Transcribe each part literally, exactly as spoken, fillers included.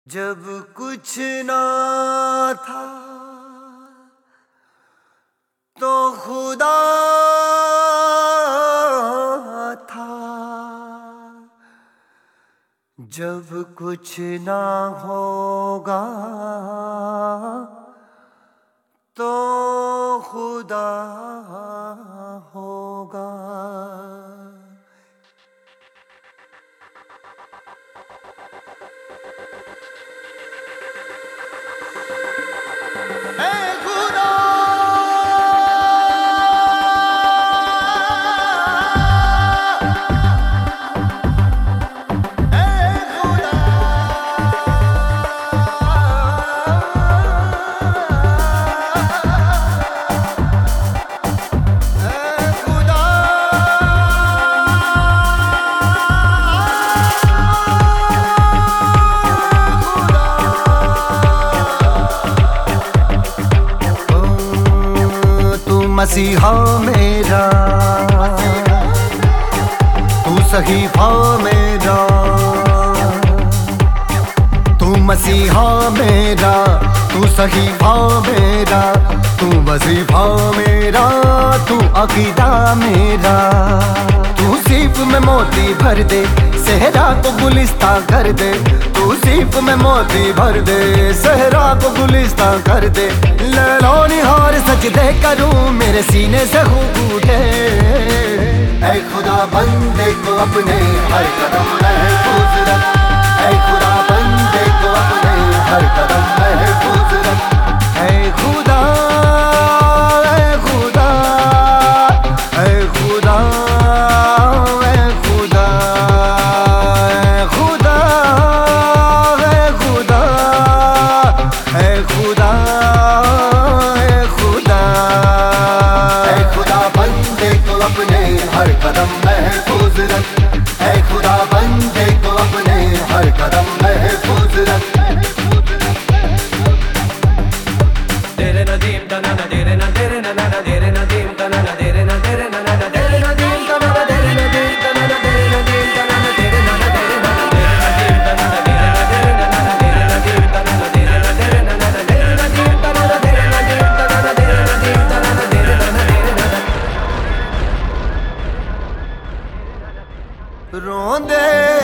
जब कुछ ना था तो खुदा था, जब कुछ ना होगा तो खुदा होगा। मसीहा मेरा तू सहीफा मेरा, तू मसीहा मेरा तू सहीफा मेरा, तू वजीफा मेरा तू अकीदा मेरा। तू सीप में मोती भर दे सहरा को गुलिस्ता कर दे, तू सीप में मोती भर दे सहरा को गुलिस्ता कर दे। लैला निहार सजदे करूं मेरे सीने से खूब उठे, ऐ खुदा बंदे को अपने हर कदम महफूज रख, ऐ खुदा बंदे को अपने हर कदम महफूज रख। ऐ खुदा ऐ खुदा ऐ खुदा ऐ खुदा ऐ खुदा ऐ खुदा ऐ खुदा ऐ खुदा ऐ खुदा बंदे को अपने हर कदम महफूज रख, ऐ खुदा बंदे को अपने हर कदम महफूज रख। तेरे नदीम ता ना तेरे ना तेरे ना ना तेरे नदीम ता ना तेरे ना तेरे ना ना तेरे नदीम ता ना तेरे नदीम ता ना तेरे नदीम ता ना तेरे ना तेरे ना तेरे नदीम ता ना तेरे ना तेरे ना तेरे नदीम ता ना तेरे ना तेरे ना तेरे नदीम ता ना तेरे नदीम ता ना तेरे नदीम ता ना तेरे ना तेरे ना। रोंदे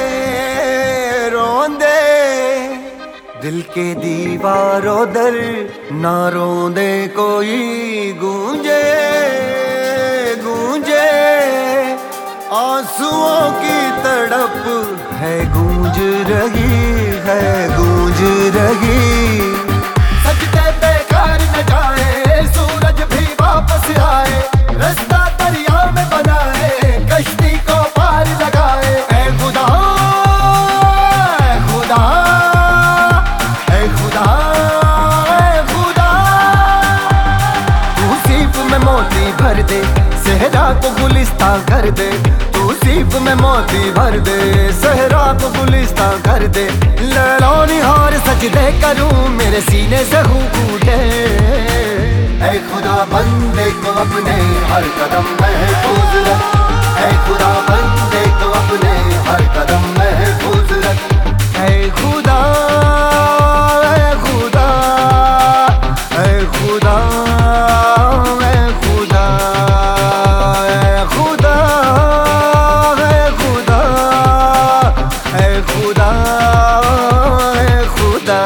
रोंदे दिल के दीवारों दर ना रोंदे कोई गूंजे गूंजे, आंसुओं की तड़प है गूंज रही है गूंज रही। सजदे बेकार न जाए सूरज भी वापस आए, रास्ता दरिया में बनाए कश्ती को पार लगाए। ऐ खुदा ऐ खुदा ऐ खुदा ऐ खुदा, तू सीप में मोती भर दे सहरा को गुलिस्ता कर दे, तू सीप में मोती भर दे सहरा को गुलिस्ता कर दे। लैला निहार सजदे करूं मेरे सीने से खूब उठे, ऐ खुदा बंदे को अपने हर कदम महफूज रख, ऐ खुदा बंदे को अपने हर कदम महफूज रख। ऐ खुदा ऐ खुदा ऐ खुदा ऐ खुदा ऐ खुदा ऐ खुदा ऐ खुदा ऐ खुदा।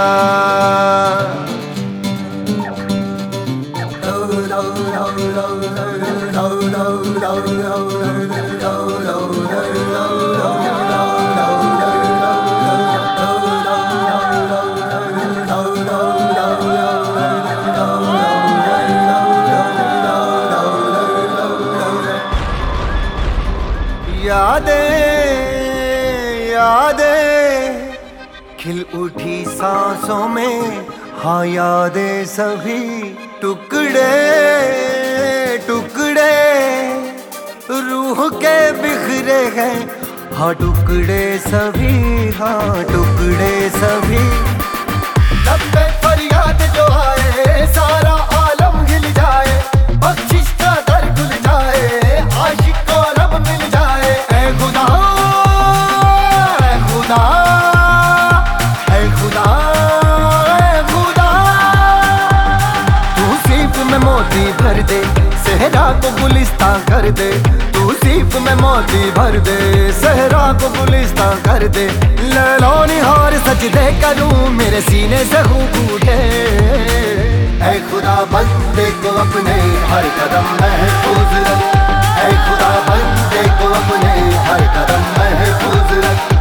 यादें यादें खिल उठी सांसों में, हाँ यादें सभी टुकड़े टुकड़े रूह के बिखरे हैं, हाँ टुकड़े सभी हाँ टुकड़े सभी। लब पे फरियाद जो आए सारा आलम हिल जाए, बख्शिश का दर खुल जाए आशिक को रब मिल जाए। ऐ खुदा ऐ खुदा ऐ खुदा को गुलिस्तां कर दे, तू सीप में मोती भर दे। सहरा को गुलिस्तां कर दे, लैला निहार सजदे करूं मेरे सीने से खूब उठे। ऐ खुदा बंदे को अपने हर कदम महफूज रख, ऐ खुदा बंदे को अपने हर कदम महफूज रख।